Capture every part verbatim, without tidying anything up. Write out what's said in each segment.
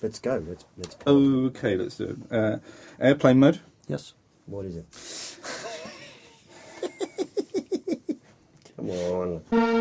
let's go. Let's let's. Okay, let's do it. Uh, airplane mode. Yes. What is it? Come on.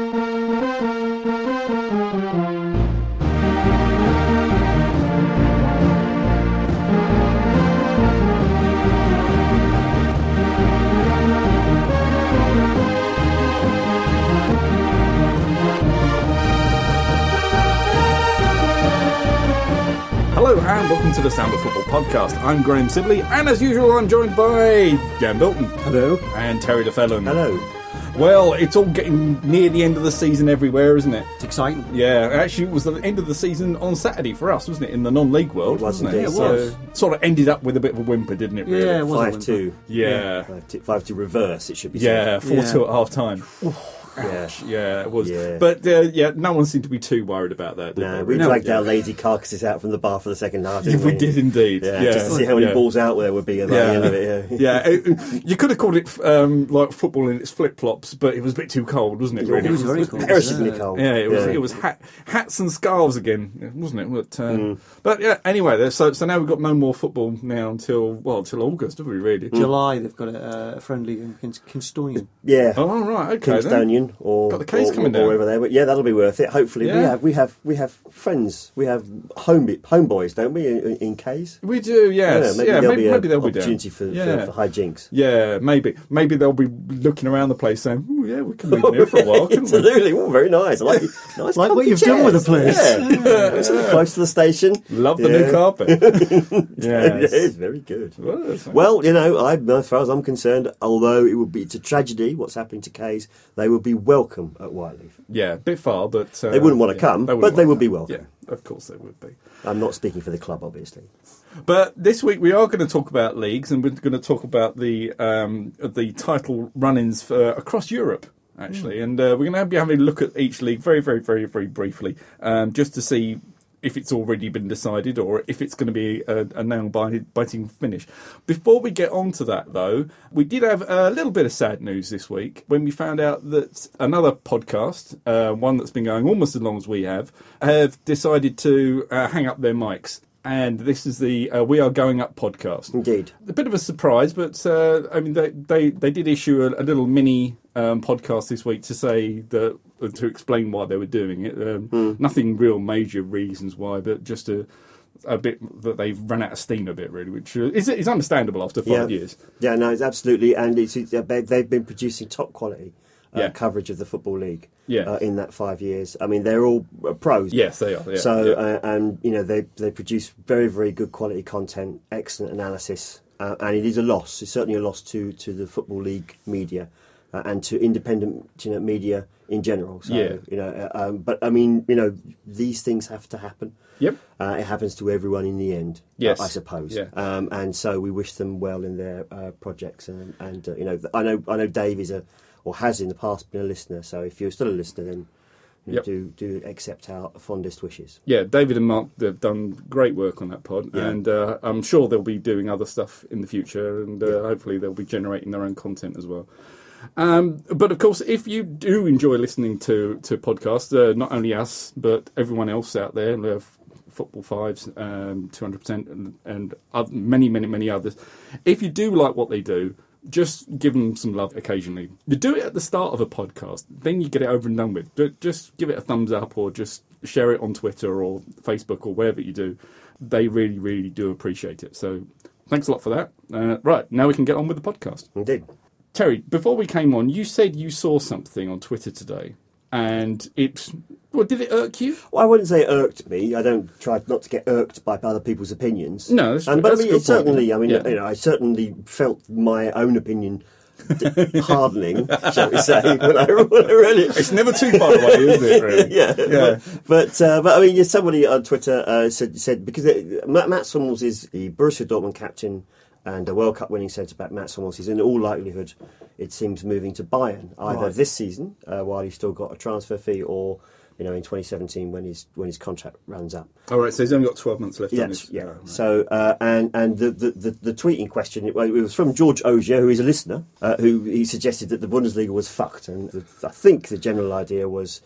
Hello and welcome to the Sound of Football podcast. I'm Graham Sibley, and as usual, I'm joined by Jan Dalton. Hello. And Terry DeFellon. Hello. Well, it's all getting near the end of the season everywhere, isn't it? It's exciting. Yeah, actually, it was the end of the season on Saturday for us, wasn't it? In the non-league world, It was wasn't indeed, it? yeah, it So, was. sort of ended up with a bit of a whimper, didn't it? Really? Yeah, it was a Five whimper. two. Yeah. Five two, five two reverse. It should be. Yeah, said. four two Yeah. at half time. Yeah. Yeah, it was. Yeah. But uh, yeah, no one seemed to be too worried about that. Did No, they? we No. dragged our lazy carcasses out from the bar for the second half. Yeah, Didn't we did indeed. Yeah, Yeah, just to see how many yeah. balls out there would be at the Yeah. end of it. Yeah, Yeah, it, you could have called it um, like football in its flip flops, but it was a bit too cold, wasn't it? Really, It was very cold. perishingly Yeah. cold. Yeah, it was. Yeah. It was hat, hats and scarves again, wasn't it? But, uh, Mm. but yeah. Anyway, there- so so now we've got no more football now until well until August, have we? Really? July, they've got a, a friendly in Kins- Kinstonian. Yeah. Oh right, okay. then. Kingstonian or, Got the case or, coming or down. wherever there. But yeah, that'll be worth it. Hopefully, we Yeah. have we have we have friends. We have home homeboys, don't we? In, in K's. We do, yes. Yeah, maybe yeah, there'll maybe, be maybe an they'll be down. opportunity for, Yeah. for, for hijinks. Yeah, maybe. Maybe they'll be looking around the place saying, "Oh, yeah, we can meet here for a while, couldn't we?" Absolutely, oh, very nice. I like nice, Like what comfy you've done with the chairs. place. Yeah, It's sort of close to the station. Love the Yeah. new carpet. Yeah, Yes. it is very good. Well, that's- Well, you know, I, as far as I'm concerned, although it would be it's a tragedy what's happening to K's, they would be welcome at Whiteleaf. yeah, a bit far, but uh, They wouldn't want to yeah, come, wouldn't but they want would to be come. welcome. Yeah, of course they would be. I'm not speaking for the club, obviously. But this week we are going to talk about leagues, and we're going to talk about the um, the title run-ins for, across Europe, actually. Hmm. And uh, we're going to be having a look at each league very, very, very, very briefly, um, just to see if it's already been decided or if it's going to be a, a nail-biting finish. Before we get on to that, though, we did have a little bit of sad news this week when we found out that another podcast, uh, one that's been going almost as long as we have, have decided to uh, hang up their mics. And this is the uh, We Are Going Up podcast. Indeed. A bit of a surprise, but uh, I mean, they, they, they did issue a, a little mini um, podcast this week to say that to explain why they were doing it. Um, Mm. Nothing real major reasons why, but just a, a bit that they've run out of steam a bit, really, which uh, is is understandable after five Yeah. years. Yeah, no, it's absolutely, and it's, it's, uh, they- they've been producing top quality uh, Yeah. coverage of the Football League Yeah. uh, in that five years. I mean, they're all uh, pros. Yes, they are. Yeah, so, yeah. Uh, and you know, they they produce very, very good quality content, excellent analysis, uh, and it is a loss. It's certainly a loss to to the Football League media uh, and to independent, you know, media in general. So, Yeah. you know, uh, um, but I mean, you know, these things have to happen. Yep. Uh, it happens to everyone in the end, Yes. uh, I suppose. Yeah. Um, and so we wish them well in their uh, projects. And, and uh, you know, I know I know Dave is a or has in the past been a listener. So if you're still a listener, then you know, Yep. do do accept our fondest wishes. Yeah, David and Mark, they've done great work on that pod, Yeah. and uh, I'm sure they'll be doing other stuff in the future, and uh, Yeah. hopefully they'll be generating their own content as well. Um, but of course, if you do enjoy listening to to podcasts, uh, not only us but everyone else out there, uh, Football Fives, um, two hundred percent, and, and other, many, many, many others. If you do like what they do, just give them some love occasionally. You do it at the start of a podcast, then you get it over and done with. Ju- Just give it a thumbs up or just share it on Twitter or Facebook or wherever you do. They really, really do appreciate it. So thanks a lot for that. Uh, right, now we can get on with the podcast. Indeed. Terry, before we came on, you said you saw something on Twitter today, and it... Well, did it irk you? Well, I wouldn't say it irked me. I don't try not to get irked by other people's opinions. No, that's, Um, but that's I mean, a good it certainly. point. I mean, Yeah. you know, I certainly felt my own opinion d- hardening, shall we say? When I, when I read it. It's never too far away, is it? Really? yeah, Yeah. But but, uh, but I mean, yeah, somebody on Twitter uh, said said because it, Matt, Matt Hummels is the Borussia Dortmund captain and a World Cup winning centre back. Matt Hummels is in all likelihood, it seems, moving to Bayern either Right. this season uh, while he's still got a transfer fee, or you know in twenty seventeen when his when his contract runs up. All right, so he's only got twelve months left on Yes, his... yeah. oh, right. So, uh, and and the, the, the, the tweet in question, it, well, it was from George Ogier, who is a listener, uh, who he suggested that the Bundesliga was fucked, and the, I think the general idea was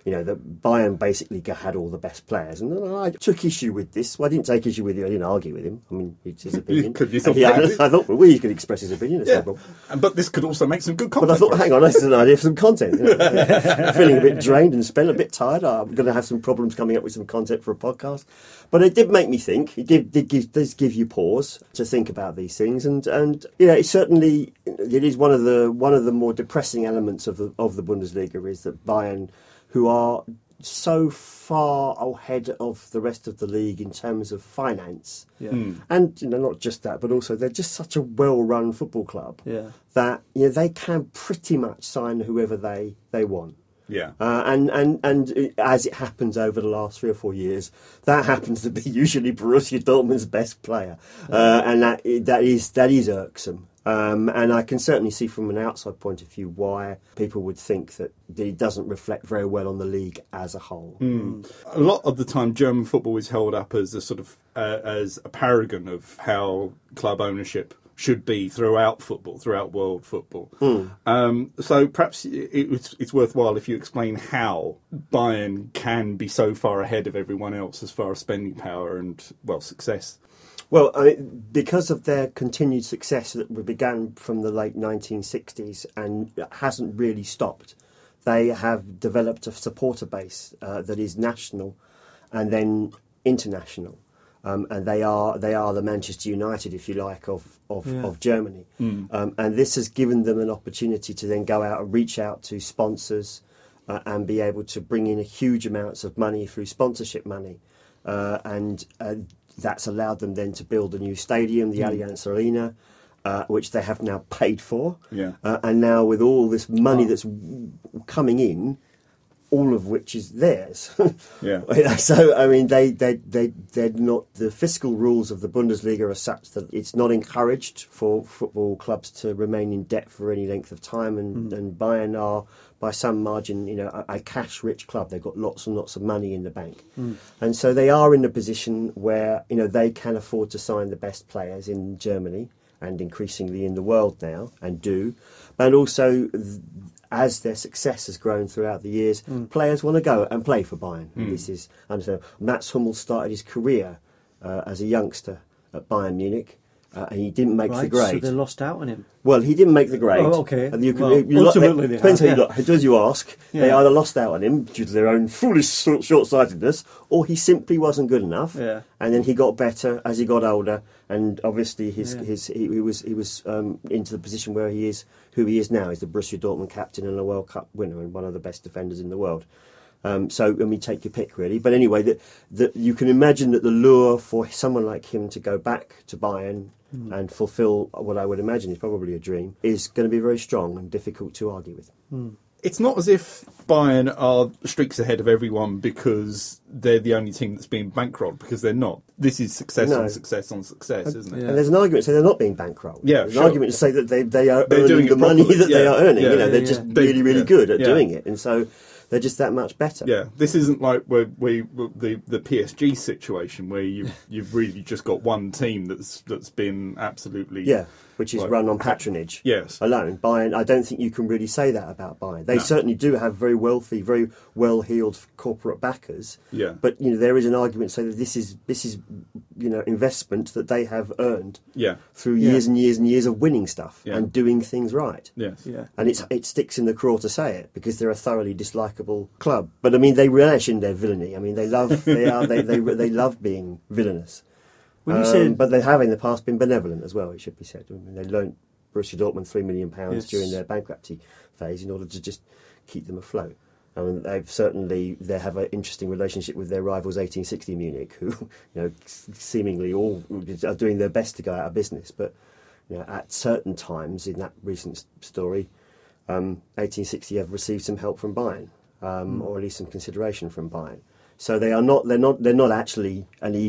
you know, that Bayern basically had all the best players. And I took issue with this. Well, I didn't take issue with it. I didn't argue with him. I mean, it's his opinion. Could you And he- I, I thought, well, he could express his opinion. It's no Yeah. problem. And- But this could also make some good But content. I thought, for us. hang on, this is an idea for some content. You know? Feeling a bit drained and spent, a bit tired. I'm going to have some problems coming up with some content for a podcast. But it did make me think. It did, did give, does give you pause to think about these things. And, and you know, it certainly it is one of the one of the more depressing elements of the of the Bundesliga is that Bayern, who are so far ahead of the rest of the league in terms of finance, Yeah. Mm. and you know, not just that, but also they're just such a well-run football club Yeah. that you know they can pretty much sign whoever they, they want. Yeah. Uh, and, and, and it- as it happens over the last three or four years, that happens to be usually Borussia Dortmund's best player. Uh, and that that is that is irksome. Um, and I can certainly see from an outside point of view why people would think that it doesn't reflect very well on the league as a whole. Mm. A lot of the time, German football is held up as a sort of uh, as a paragon of how club ownership should be throughout football, throughout world football. Mm. Um, So perhaps it, it's, it's worthwhile if you explain how Bayern can be so far ahead of everyone else as far as spending power and, well, success. Well, I mean, because of their continued success that began from the late nineteen sixties and hasn't really stopped, they have developed a supporter base uh, that is national and then international. Um, and they are they are the Manchester United, if you like, of of, Yeah. of Germany. Mm. Um, and this has given them an opportunity to then go out and reach out to sponsors uh, and be able to bring in huge amounts of money through sponsorship money. Uh, and uh, that's allowed them then to build a new stadium, the Mm. Allianz Arena, uh, which they have now paid for. Yeah. Uh, and now with all this money Wow. that's w- coming in, all of which is theirs. Yeah. So, I mean, they, they, they, they're not, the fiscal rules of the Bundesliga are such that it's not encouraged for football clubs to remain in debt for any length of time. And, Mm. and Bayern are, by some margin, you know, a, a cash-rich club. They've got lots and lots of money in the bank. Mm. And so they are in a position where, you know, they can afford to sign the best players in Germany and increasingly in the world now, and do. And also, th- as their success has grown throughout the years, Mm. players want to go and play for Bayern. Mm. This is understandable. Mats Hummels started his career uh, as a youngster at Bayern Munich, uh, and he didn't make the Right, grade. so they lost out on him. Well, he didn't make the grade. Oh, okay. And you can, Well, you, you ultimately they depends have, how you yeah. look. Does you ask? They Yeah. either lost out on him due to their own foolish short- short-sightedness, or he simply wasn't good enough. Yeah. And then he got better as he got older, and obviously his Yeah. his he, he was he was um, into the position where he is who he is now. He's the Borussia Dortmund captain and a World Cup winner and one of the best defenders in the world. Um, so, I mean, take your pick, really. But anyway, that that you can imagine that the lure for someone like him to go back to Bayern Mm. and fulfil what I would imagine is probably a dream is going to be very strong and difficult to argue with. Mm. It's not as if Bayern are streaks ahead of everyone because they're the only team that's being bankrolled, because they're not. This is success No. on success on success, isn't it? Yeah. And there's an argument to say they're not being bankrolled. Yeah, there's sure. an argument to say that they, they are They're doing earning it the money properly. that they Yeah. are earning. Yeah. You know, they're Yeah, just yeah. They- really, really yeah. good at Yeah. doing it. And so they're just that much better. Yeah, this isn't like where we the the P S G situation where you you've really just got one team that's that's been absolutely Yeah, which is Right. run on patronage Yes. alone. Bayern, I don't think you can really say that about Bayern. They No. certainly do have very wealthy, very well-heeled corporate backers. Yeah. But you know, there is an argument to say that this is this is you know investment that they have earned Yeah. through Yeah. years and years and years of winning stuff Yeah. and doing things right. Yes. Yeah. And it's it sticks in the craw to say it because they're a thoroughly dislikable club. But I mean, they relish in their villainy. I mean, they love they are they they, they love being villainous. When you Um, said, but they have in the past been benevolent as well. It should be said. I mean, they loaned Borussia Dortmund three million pounds Yes. during their bankruptcy phase in order to just keep them afloat. I mean, they've certainly they have an interesting relationship with their rivals, eighteen sixty Munich, who you know seemingly all are doing their best to go out of business. But you know, at certain times in that recent s- story, um, eighteen sixty have received some help from Bayern, um, Mm. or at least some consideration from Bayern. So they are not they're not they're not actually an evil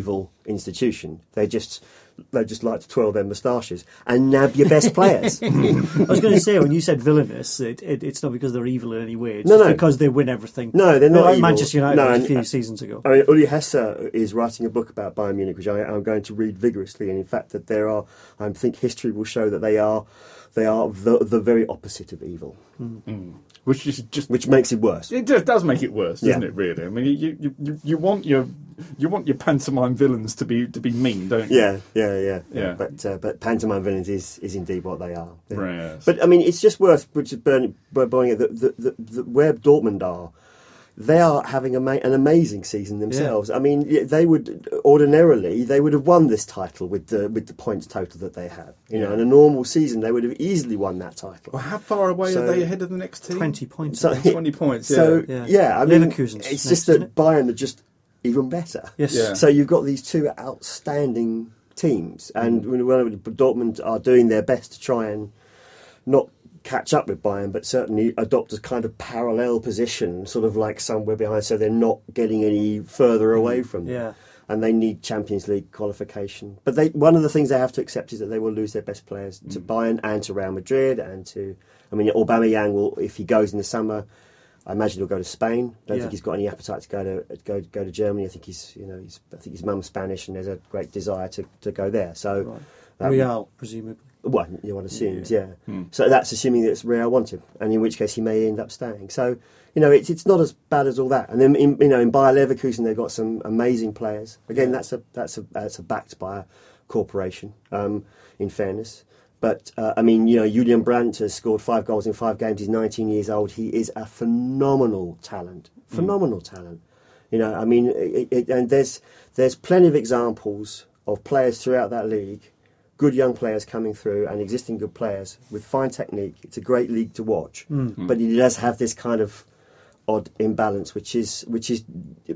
institution. They just they just like to twirl their moustaches and nab your best players. I was going to say, when you said villainous, it, it, it's not because they're evil in any way. It's No, just no. because they win everything. No, they're not like evil. Manchester United No, was a and- few seasons ago. I mean, Uli Hesse is writing a book about Bayern Munich, which I, I'm going to read vigorously. And in fact, that there are, I think, history will show that they are, they are the the very opposite of evil, Mm. Which is just which makes it worse. it just does make it worse, doesn't Yeah. it? Really, I mean, you, you you you want your you want your pantomime villains to be to be mean, don't you? Yeah, yeah, yeah, Yeah. But uh, but pantomime villains is, is indeed what they are. Yeah. Right, yes. But I mean, it's just worth which is burning, burning it. The, the, the, the, where Dortmund are, they are having a ma- an amazing season themselves. I mean, y- they would ordinarily they would have won this title with the with the points total that they have. You know, Yeah. in a normal season, they would have easily won that title. Well, how far away So- are they ahead of the next team? twenty points. So- I think. Twenty points. Yeah. So Yeah. yeah, I mean, Leverkusen's it's next, just isn't that it? Bayern are just even better. Yes. Yeah. So you've got these two outstanding teams, and Mm. when when Dortmund are doing their best to try and not catch up with Bayern, but certainly adopt a kind of parallel position, sort of like somewhere behind, so they're not getting any further away from them. Yeah. And they need Champions League qualification. But they, one of the things they have to accept is that they will lose their best players to Bayern and to Real Madrid and to. I mean, Aubameyang will, if he goes in the summer, I imagine he'll go to Spain. I don't Yeah. think he's got any appetite to go to go go to Germany. I think he's, you know, he's, I think his mum's Spanish, and there's a great desire to, to go there. So, Right. that- Real, presumably. well, one assumes, yeah. Hmm. So that's assuming that Real want him, and in which case he may end up staying. So, you know, it's it's not as bad as all that. And then, in, you know, in Bayer Leverkusen they've got some amazing players. Again, that's a that's a that's a backed by a corporation. Um, in fairness. But, uh, I mean, you know, Julian Brandt has scored five goals in five games. He's nineteen years old. He is a phenomenal talent. Phenomenal mm. talent. You know, I mean, it, it, and there's there's plenty of examples of players throughout that league, good young players coming through and existing good players with fine technique. It's a great league to watch. Mm. But it does have this kind of odd imbalance, which is which is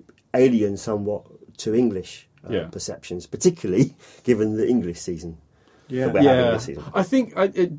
alien somewhat to English uh, Yeah. perceptions, particularly given the English season. Yeah. that we're having Yeah, this season. I think I, it,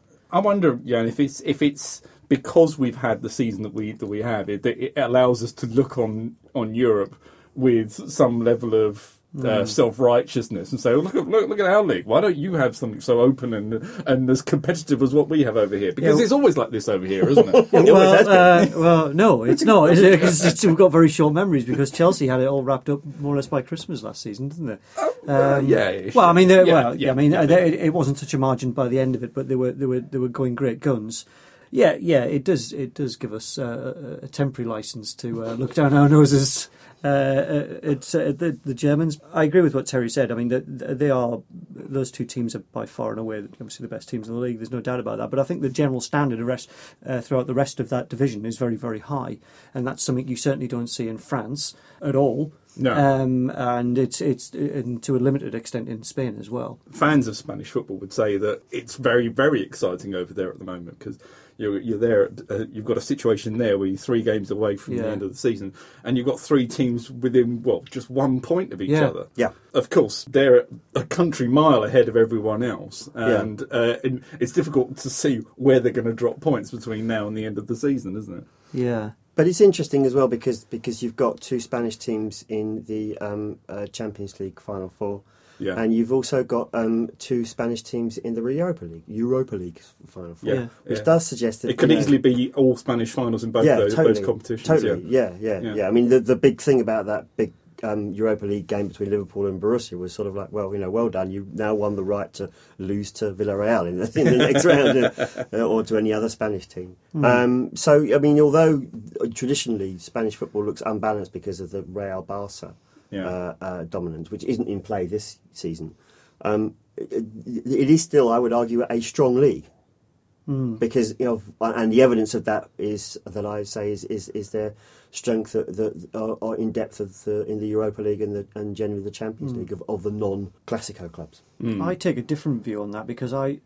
I wonder, yeah, if it's if it's because we've had the season that we that we have, it, it allows us to look on on Europe with some level of uh, self righteousness and say, oh, look at look, look at our league. Why don't you have something so open and and as competitive as what we have over here? Because Yeah. it's always like this over here, isn't it? It always has Well, been. uh, well, no, it's not. It's, it's, it's, we've got very short memories because Chelsea had it all wrapped up more or less by Christmas last season, didn't they? Uh, yeah. Well, I mean, they, Yeah, well, yeah, I mean, yeah. uh, they, it wasn't such a margin by the end of it, but they were they were they were going great guns. Yeah, yeah, it does it does give us uh, a, a temporary license to uh, look down our noses. Uh, uh, it's uh, the the Germans. I agree with what Terry said. I mean, the, they are those two teams are by far and away obviously the best teams in the league. There's no doubt about that. But I think the general standard of rest, uh, throughout the rest of that division is very very high, and that's something you certainly don't see in France at all. No. Um, and it's it's and to a limited extent in Spain as well. Fans of Spanish football would say that it's very, very exciting over there at the moment because you're, you're there. Uh, you've got a situation there where you're three games away from Yeah. the end of the season, and you've got three teams within well, just one point of each Yeah. other. Yeah. Of course, they're a country mile ahead of everyone else, and, uh, and it's difficult to see where they're going to drop points between now and the end of the season, isn't it? Yeah. But it's interesting as well because because you've got two Spanish teams in the um, uh, Champions League Final Four, Yeah. and you've also got um, two Spanish teams in the Europa League, Europa League Final Four, Yeah. which Yeah. does suggest that It could you know, easily be all Spanish finals in both yeah, those, totally, those competitions. Totally, Yeah. yeah, yeah, Yeah. yeah. I mean, the the big thing about that big um, Europa League game between Liverpool and Borussia was sort of like, well, you know, well done. You now won the right to lose to Villarreal in the, in the next round, uh, or to any other Spanish team. Mm. Um, so, I mean, although traditionally Spanish football looks unbalanced because of the Real Barca Yeah. uh, uh, dominance, which isn't in play this season, um, it, it is still, I would argue, a strong league. Mm. Because you know, and the evidence of that is that I say is is, is their strength that the or in depth of the in the Europa League and the and generally the Champions Mm. League of, of the non Classico clubs. Mm. I take a different view on that because I,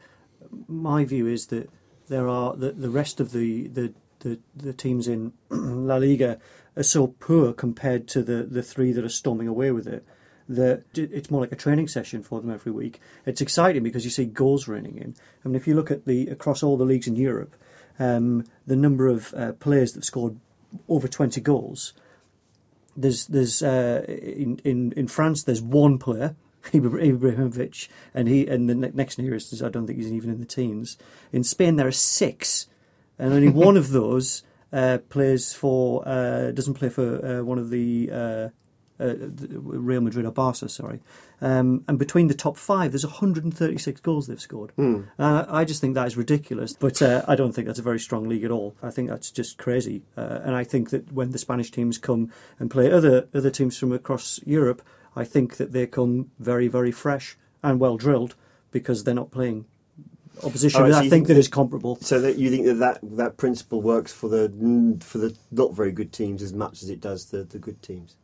my view is that there are the, the rest of the, the, the, the teams in La Liga are so poor compared to the, the three that are storming away with it that it's more like a training session for them every week. It's exciting because you see goals raining in. I mean, if you look at the across all the leagues in Europe, um, the number of uh, players that scored over twenty goals there's there's uh, in, in in France there's one player, Ibrahimovic, and he and the next nearest is I don't think he's even in the teens. In Spain there are six, and only one of those uh, plays for uh, doesn't play for uh, one of the. Uh, Uh, Real Madrid or Barca, sorry, um, and between the top five, there's one hundred thirty-six goals they've scored. Mm. Uh, I just think that is ridiculous, but uh, I don't think that's a very strong league at all. I think that's just crazy, uh, and I think that when the Spanish teams come and play other other teams from across Europe, I think that they come very, very fresh and well drilled because they're not playing opposition. Oh, so I you think think that is comparable. So that you think that, that that principle works for the for the not very good teams as much as it does the, the good teams.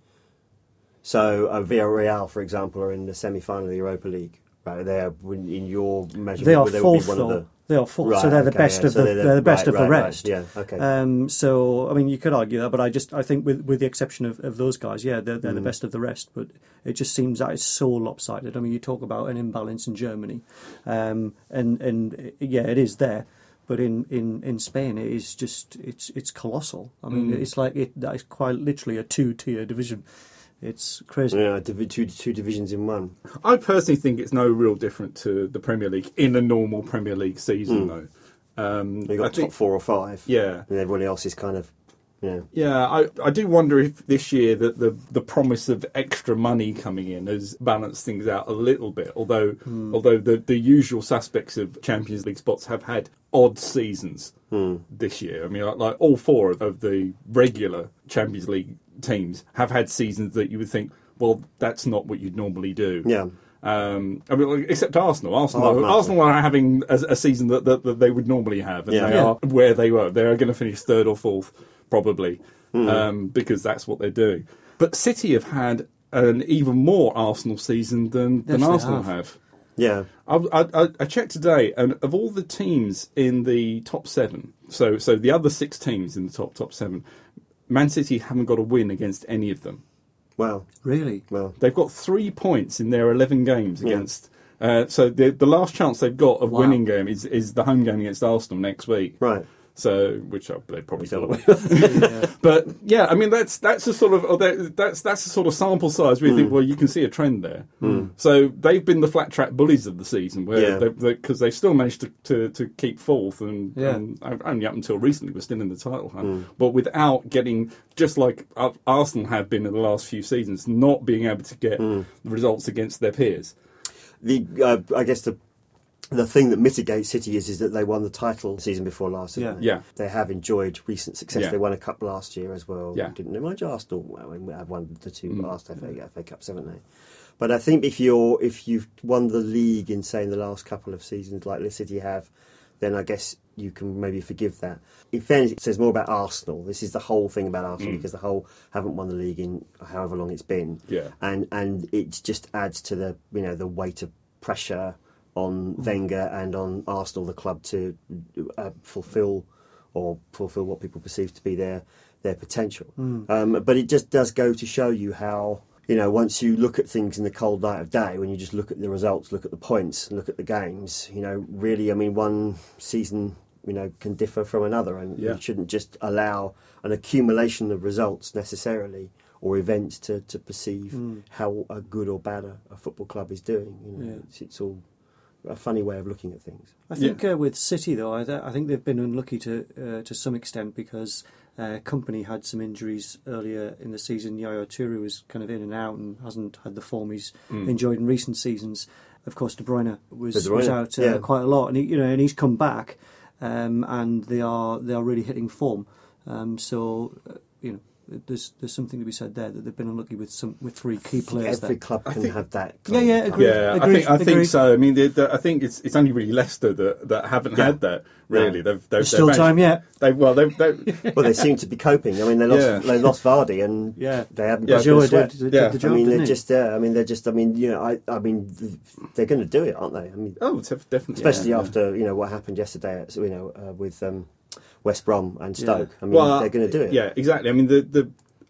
So uh, Villarreal, for example, are in the semi-final of the Europa League. Right, they are in your measurement. They are they fourth, would be one though. Of the, they are fourth, right, so they're the okay, best yeah. of so the they're they're the best right, of the right, rest. Right, yeah, okay. Um, so I mean, you could argue that, but I just I think with with the exception of, of those guys, yeah, they're they're mm. the best of the rest. But it just seems that it's so lopsided. I mean, you talk about an imbalance in Germany, um, and and yeah, it is there. But in, in, in Spain, it is just it's it's colossal. I mean, mm. it's like it that is quite literally a two tier division. It's crazy. Yeah, two, two divisions in one. I personally think it's no real different to the Premier League in a normal Premier League season, mm. though. Um, You've got I top think, four or five. Yeah. And everybody else is kind of, yeah. Yeah, I, I do wonder if this year that the, the promise of extra money coming in has balanced things out a little bit, although mm. although the, the usual suspects of Champions League spots have had odd seasons mm. this year. I mean, like, like all four of the regular Champions League teams have had seasons that you would think, well, that's not what you'd normally do. Yeah. Um, I mean, except Arsenal. Arsenal, oh, Arsenal are having a, a season that, that, that they would normally have, and yeah. they yeah. are where they were. They are going to finish third or fourth, probably, mm. um, because that's what they're doing. But City have had an even more Arsenal season than, than yes, Arsenal have. have. Yeah. I, I, I checked today, and of all the teams in the top seven, so so the other six teams in the top top seven, Man City haven't got a win against any of them. Wow. Really? Well, they've got three points in their eleven games against. Yeah. Uh, so the the last chance they've got of wow. winning game is is the home game against Arsenal next week. Right. So, which they probably thought. yeah. But yeah, I mean that's that's a sort of oh, that's that's a sort of sample size where you mm. think, well, you can see a trend there. Mm. So they've been the flat track bullies of the season, where yeah. because they, they, they've still managed to, to, to keep fourth, and, yeah. and only up until recently we're still in the title hunt. Mm. But without getting, just like Arsenal have been in the last few seasons, not being able to get mm. the results against their peers. The uh, I guess the. The thing that mitigates City is, is that they won the title the season before last. Yeah. They? yeah, they have enjoyed recent success. Yeah. They won a cup last year as well. Yeah. Didn't they? Mind you, Arsenal well, have won the two mm. last F A, F A Cups, haven't they? But I think if you're if you've won the league in say in the last couple of seasons like the City have, then I guess you can maybe forgive that. In fairness, it says more about Arsenal. This is the whole thing about Arsenal mm. because the whole haven't won the league in however long it's been. Yeah, and and it just adds to the you know the weight of pressure on Wenger and on Arsenal, the club, to uh, fulfil or fulfil what people perceive to be their their potential. Mm. Um, but it just does go to show you how, you know, once you look at things in the cold light of day, when you just look at the results, look at the points, and look at the games, you know, really, I mean, one season, you know, can differ from another, and yeah. you shouldn't just allow an accumulation of results necessarily or events to, to perceive mm. how a good or bad a, a football club is doing. You know, yeah. it's, it's all a funny way of looking at things. I think yeah. uh, with City, though, I, th- I think they've been unlucky to uh, to some extent because uh, Company had some injuries earlier in the season. Yaya Toure was kind of in and out and hasn't had the form he's mm. enjoyed in recent seasons. Of course, De Bruyne was, De Bruyne, was out uh, yeah. quite a lot, and he, you know, and he's come back, um, and they are they are really hitting form. Um, so uh, you know. There's there's something to be said there that they've been unlucky with some with three key players. Every there. club can think, have that. Yeah, yeah, agreed. Yeah, agreed, I think I agreed. think so. I mean, the, the, I think it's it's only really Leicester that, that haven't yeah. had that. Really, yeah. they've, they've There's still they've time yet. They well, they've, they've well, they seem to be coping. I mean, they lost yeah. they lost Vardy, and yeah. they haven't. Yeah, broken a sweat. did, did, yeah. did the job, I mean, didn't they're he? just. Uh, I mean, they're just. I mean, you know, I. I mean, they're going to do it, aren't they? I mean, oh, definitely. Especially yeah, after you know what happened yesterday. At, you know, uh, with um, West Brom and Stoke. Yeah. I mean, well, they're going to do it. Yeah, exactly. I mean, the the.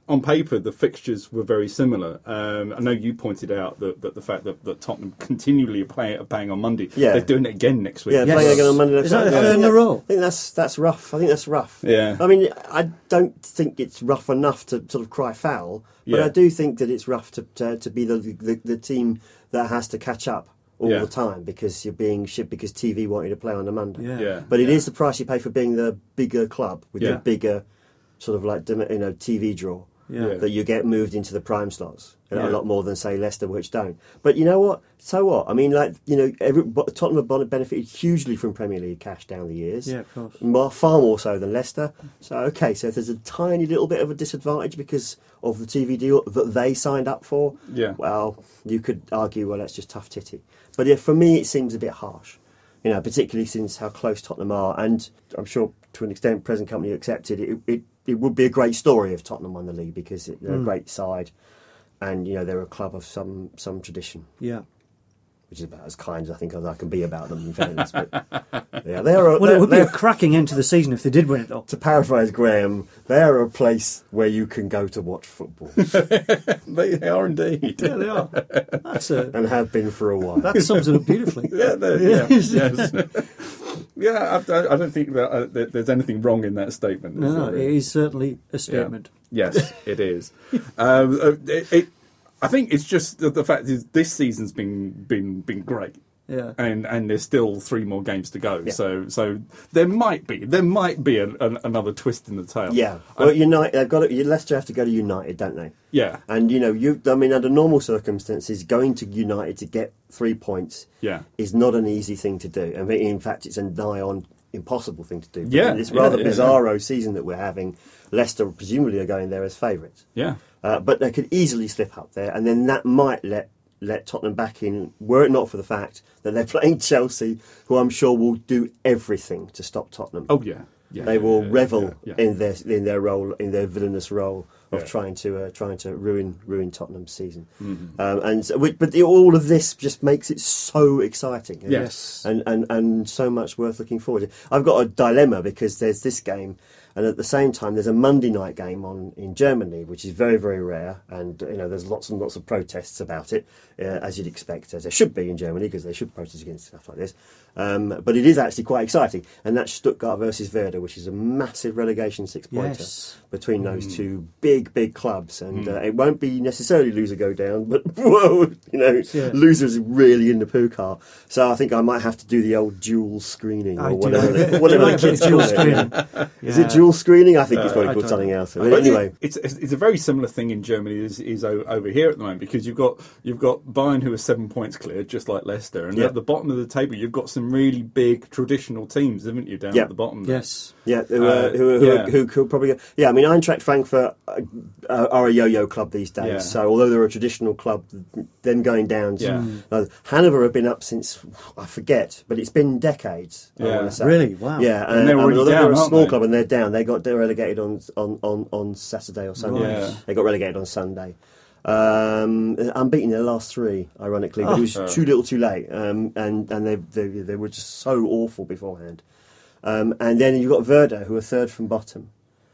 on paper, the fixtures were very similar. Um, I know you pointed out that, that the fact that, that Tottenham continually are playing, are playing on Monday. Yeah. They're doing it again next week. Yeah, Yes. playing again on Monday. Is that the I third think in a that- row? I think that's that's rough. I think that's rough. Yeah. I mean, I don't think it's rough enough to sort of cry foul, but Yeah. I do think that it's rough to to, to be the, the the team that has to catch up all Yeah. the time because you're being shit because T V want you to play on a Monday. Yeah. Yeah. But it yeah. is the price you pay for being the bigger club with Yeah. the bigger sort of like you know T V draw. Yeah. Yeah. That you get moved into the prime slots you know, Yeah. a lot more than say Leicester, which don't. But you know what? So what? I mean, like you know, every, Tottenham have benefited hugely from Premier League cash down the years. Yeah, of course. More, far more so than Leicester. So okay, so if there's a tiny little bit of a disadvantage because of the T V deal that they signed up for, Yeah. well, you could argue, well, that's just tough titty. But yeah, for me, it seems a bit harsh. You know, particularly since how close Tottenham are, and I'm sure to an extent, present company accepted it. It, it would be a great story if Tottenham won the league because it, they're Mm. a great side, and you know they're a club of some some tradition, Yeah. which is about as kind as I think as I can be about them. In fairness, but yeah, they are. A, Well, they're- it would be a they're- cracking end to the season if they did win it, though. to paraphrase Graham, they are a place where you can go to watch football They are indeed. Yeah, they are. That's a, and have been for a while. that sums it up beautifully. Yeah, they're- yeah, yes. yeah. I, I don't think that, uh, that there's anything wrong in that statement. is No, there? it is certainly a statement. Yes, it is. um, uh, it, it, I think it's just that the fact is this season's been been been great, Yeah. and and there's still three more games to go. Yeah. So so there might be there might be an, an, another twist in the tail. Yeah, I- well, United, they've got to, Leicester have to go to United, don't they? yeah, And you know, you. I mean, under normal circumstances, going to United to get three points yeah, is not an easy thing to do. I mean, in fact, it's a nigh on impossible thing to do. But Yeah, in this yeah, rather yeah, bizarro season that we're having, Leicester presumably are going there as favourites. yeah, Uh, but they could easily slip up there, and then that might let let Tottenham back in, were it not for the fact that they're playing Chelsea, who I'm sure will do everything to stop Tottenham. oh yeah, yeah. they will yeah, revel yeah, yeah. in their in their role, in their villainous role of Yeah. trying to uh, trying to ruin ruin Tottenham's season. Mm-hmm. Um, and so, but the, all of this just makes it so exciting. and- Yes. and, and and so much worth looking forward to. I've got a dilemma because there's this game, and at the same time there's a Monday night game on in Germany, which is very very rare, and you know there's lots and lots of protests about it, uh, as you'd expect, as there should be in Germany because they should protest against stuff like this. Um, but it is actually quite exciting, and that's Stuttgart versus Werder, which is a massive relegation six pointer Yes. between those two big big clubs, and uh, it won't be necessarily loser go down, but whoa, you know, Yeah. losers really in the poo car. So I think I might have to do the old dual screening I or do whatever, like- they- do whatever like the a bit kids of dual call it. screening. yeah. Yeah. Is it dual screening? I think it's probably I called don't something know. else. Well, Anyway, it's it's a very similar thing in Germany is is o- over here at the moment because you've got you've got Bayern who are seven points clear, just like Leicester, and Yeah. at the bottom of the table you've got some really big traditional teams, haven't you, down Yeah. at the bottom? there? Yes. yeah, who, Uh, uh, who, who, yeah. who could probably yeah. I mean, Eintracht Frankfurt uh, uh, are a yo-yo club these days. Yeah. So although they're a traditional club, them going down. To, Yeah. uh, Hanover have been up since I forget, but it's been decades. I Yeah. wanna say. Really? Wow. Yeah, And and, they're I mean, already although down, they're a aren't small they? club and they're down, they got relegated on on, on, on Saturday or Sunday. Right. Yeah. They got relegated on Sunday. Um, unbeaten their last three, ironically, but it was Oh. too little, too late, um, and and they, they they were just so awful beforehand. Um, and then you've got Werder, who are third from bottom,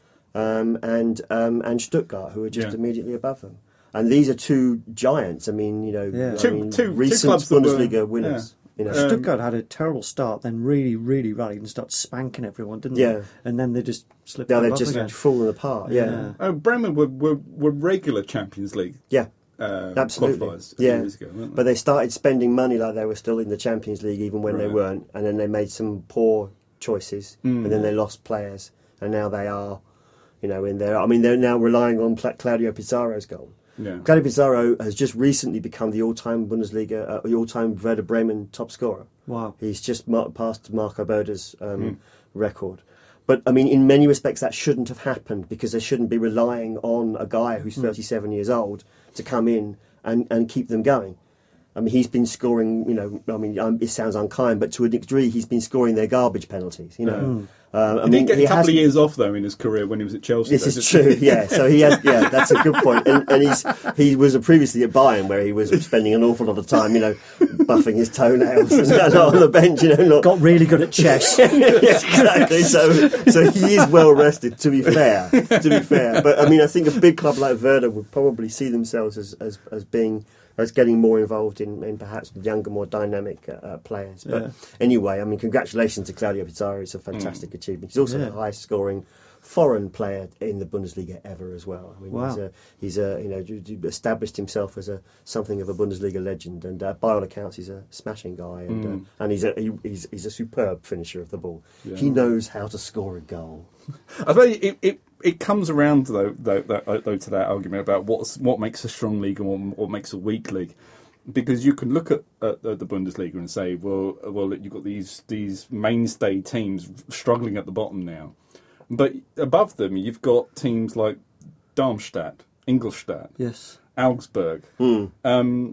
um, and um, and Stuttgart, who are just Yeah. immediately above them. And these are two giants. I mean, you know, Yeah. I Two- mean, two- two recent clubs that were- Bundesliga winners. You know, Um, Stuttgart had a terrible start, then really, really rallied and started spanking everyone, didn't Yeah. they? And then they just slipped now back they've off just again. fallen apart. Yeah, Yeah. Oh, Bremen were, were were regular Champions League yeah. uh, Absolutely. qualifiers a Yeah. few years ago, weren't they? But they started spending money like they were still in the Champions League, even when they Right. weren't. And then they made some poor choices, Mm. and then they lost players, and now they are, you know, in there. I mean, they're now relying on Pla- Claudio Pizarro's goal. yeah. Claudio Pizarro has just recently become the all-time Bundesliga, uh, the all-time Werder Bremen top scorer. Wow. He's just mar- passed Marco Boda's um, Mm. record. But, I mean, in many respects, that shouldn't have happened because they shouldn't be relying on a guy who's thirty-seven years old to come in and, and keep them going. I mean, he's been scoring, you know, I mean, um, it sounds unkind, but to a degree, he's been scoring their garbage penalties, you know. Um, I He mean, did get he a couple has- of years off though in his career when he was at Chelsea. This though, is didn't true, he? yeah. So he has, yeah, that's a good point. And, and he's he was previously at Bayern where he was spending an awful lot of time, you know, buffing his toenails and not on the bench, you know. Not... Got really good at chess. yeah, exactly. So, so he is well rested. To be fair, to be fair, but I mean, I think a big club like Werder would probably see themselves as as, as being as getting more involved in, in perhaps younger, more dynamic uh, players. But Yeah. anyway, I mean, congratulations to Claudio Pizarro. It's a fantastic mm. achievement. He's also Yeah. the highest scoring foreign player in the Bundesliga ever as well. I mean, Wow. he's a, he's a you know established himself as a something of a Bundesliga legend, and uh, by all accounts, he's a smashing guy, and Mm. uh, and he's a he, he's he's a superb finisher of the ball. Yeah. He knows how to score a goal. I think it, it it comes around though though, though though to that argument about what's what makes a strong league and what, what makes a weak league. Because you can look at, at the Bundesliga and say, well, well, you've got these these mainstay teams struggling at the bottom now, but above them you've got teams like Darmstadt, Ingolstadt, Yes. Augsburg, Mm. um,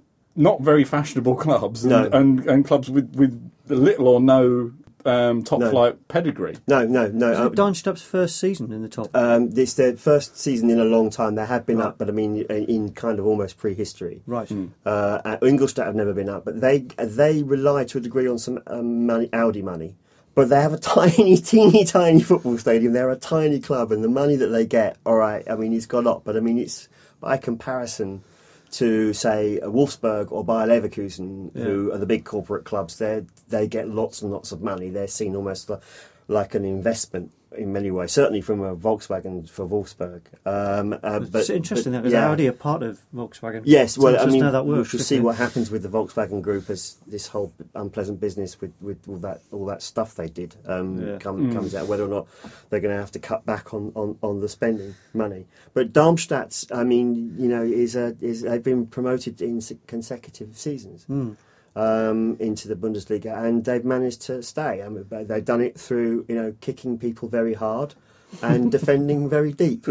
not very fashionable clubs, and, No. and, and clubs with, with little or no um, top No. flight pedigree. No, no, no. Was uh, it Darmstadt's first season in the top? Um, it's their first season in a long time. They have been Right. up, but I mean, in, in kind of almost prehistory. Right. Uh, uh, Ingolstadt have never been up, but they they rely to a degree on some um, money, Audi money. But they have a tiny, teeny, tiny football stadium. They're a tiny club, and the money that they get, all right, I mean, it's gone up. But I mean, it's by comparison to, say, a Wolfsburg or Bayer Leverkusen, Yeah. who are the big corporate clubs. They they get lots and lots of money. They're seen almost like, like an investment in many ways. Certainly from a Volkswagen for Wolfsburg. Um, uh, but, It's interesting but, that because yeah. Audi are part of Volkswagen. Yes, It's well, I interesting mean, how that we works. shall see what happens with the Volkswagen Group as this whole unpleasant business with, with all that all that stuff they did um, Yeah. come, comes out. Whether or not they're going to have to cut back on, on, on the spending money. But Darmstadt, I mean, you know, is a, is they've been promoted in se- consecutive seasons. Mm. Um, into the Bundesliga, and they've managed to stay. I mean, but they've done it through, you know, kicking people very hard and defending very deep.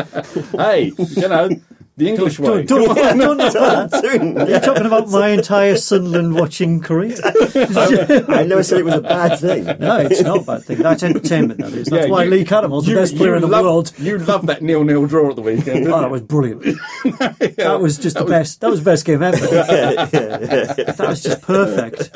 Hey, you know, the English way. Don't, don't, don't, don't Yeah. You're talking about my entire Sunderland watching career. I never said it was a bad thing. No, it's not a bad thing. That's entertainment, that is. That's Yeah, why you- Lee Cannible's the you- best player you in the love- world. You love that nil-nil draw at the weekend, didn't Oh, that you? was brilliant. That was just the best. That was the best game ever. That was just perfect.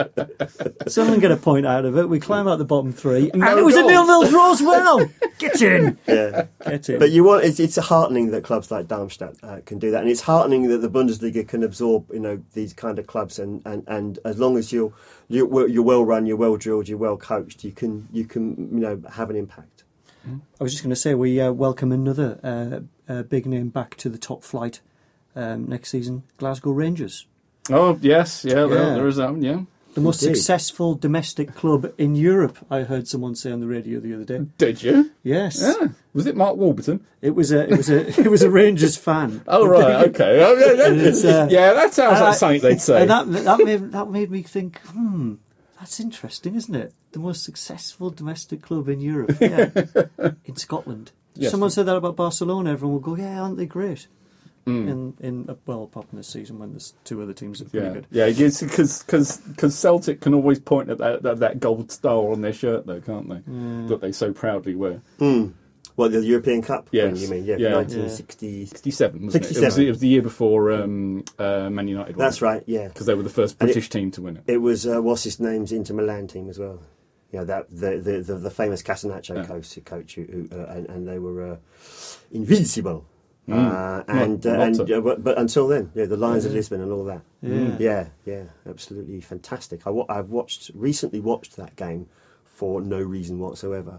Someone get a point out of it. We climb out the bottom three, and No it was goals. a nil-nil draw as well. Get in, Yeah. get in. But you want it's, it's heartening that clubs like Darmstadt uh, can do that, and it's heartening that the Bundesliga can absorb, you know, these kind of clubs, and, and, and as long as you're you're, you're well run, you're well drilled, you're well coached, you can you can you know have an impact. I was just going to say we uh, welcome another uh, uh, big name back to the top flight um, next season. Glasgow Rangers, Oh, yes, yeah, well, Yeah. there is that one, yeah. the most Indeed. successful domestic club in Europe. I heard someone say on the radio the other day. Did you? Yes, Yeah. Was it Mark Warburton? it was a it was a it was a Rangers fan. Oh, right, okay. Oh, yeah, And it's, yeah, uh, yeah, that sounds and like I- something they'd say. And that that made that made me think, hmm, that's interesting, isn't it? The most successful domestic club in Europe, yeah, in Scotland. Yes. Someone said that about Barcelona. Everyone will go, yeah, aren't they great? Mm. In in uh, well, apart from this season when there's two other teams that are pretty Yeah, good. yeah, because Celtic can always point at that, that that gold star on their shirt, though, can't they? Yeah. That they so proudly wear. Mm. Well, the European Cup, Yes. when you mean, yeah, Yeah. nineteen sixty. sixty-seven, wasn't it? It was, sixty-seven. it was the year before um, uh, Man United. That's right, yeah. Because they were the first And it- British team to win it. It was uh, what's his name's Inter Milan team as well. You know, that the the, the, the famous Casanaccio Yeah. coach, coach who, who uh, and, and they were uh, invincible. Mm. Uh, and Well, uh, and lots of- uh, but, but until then, yeah, the Lions of Lisbon and all that. Yeah. Yeah, yeah, absolutely fantastic. I, wa- I've watched recently watched that game for no reason whatsoever,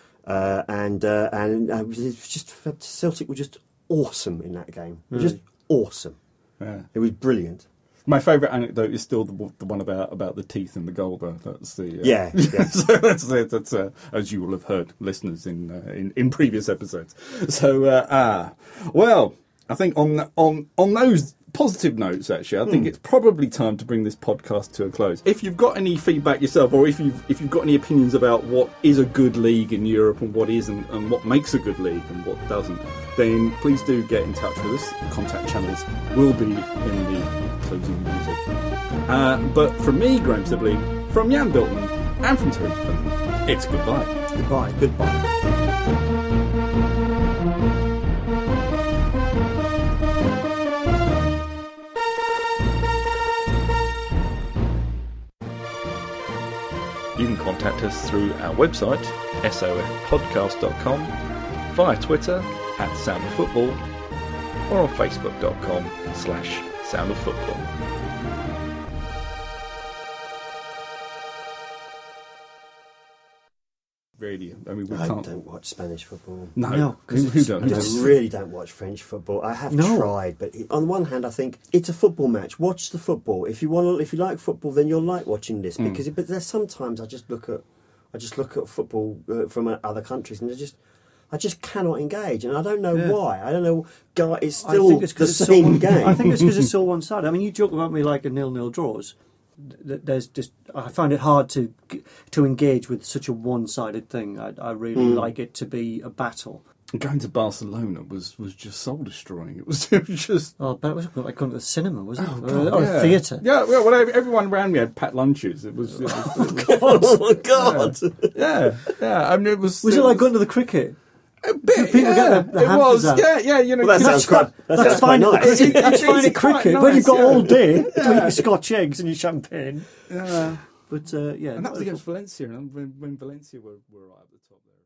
uh, and uh, and uh, it was just Celtic were just awesome in that game. They were Just awesome. Yeah. It was brilliant. My favourite anecdote is still the, the one about, about the teeth and the goal, though. That's the uh, Yeah, yeah. so that's that's uh, as you will have heard, listeners in uh, in, in previous episodes. So uh, ah, well, I think on on on those positive notes, actually, I think it's probably time to bring this podcast to a close. If you've got any feedback yourself, or if you've if you've got any opinions about what is a good league in Europe and what isn't, and what makes a good league and what doesn't, then please do get in touch with us. Contact channels will be in the closing music. Uh, but from me, Graham Sibley, from Jan Biltman, and from Terry Defendant, it's goodbye. Goodbye. Goodbye. You can contact us through our website, s o f podcast dot com, via Twitter at Sound of Football, or on facebook dot com slash Sound of Football. Really, I mean, we I can't. don't watch Spanish football. No, No, 'cause who, who it's- does? I really don't watch French football. I have No. tried, but it, on one hand, I think it's a football match. Watch the football. If you want, to, if you like football, then you'll like watching this. Because, but there's sometimes I just look at, I just look at football uh, from uh, other countries, and I just, I just cannot engage, and I don't know Yeah. why. I don't know. God, it's I still think it's the 'cause it's so same one- game. I think it's because it's so one-sided. I mean, you joke about me like a nil-nil draws. Th- There's just I find it hard to to engage with such a one-sided thing. I, I really Mm. like it to be a battle. Going to Barcelona was, was just soul destroying. It was, it was just. Oh, but it was like going to the cinema, was it? Oh, or God, or yeah. a theatre. Yeah, well, well, everyone around me had packed lunches. It was. It was, it was oh my God! yeah, yeah. I mean, it was. Was it like going to the cricket? a bit? people Yeah, get the- the it was. hampers out? Yeah, yeah. You know, Well, that you sounds know, quite. That sounds quite fine. nice. It- it- That's it fine is at quite cricket when you've got nice, all yeah. day to eat Yeah. your Scotch eggs and your champagne. Yeah. But uh, yeah, And that was against Valencia, and when, when Valencia were, were right at the top there.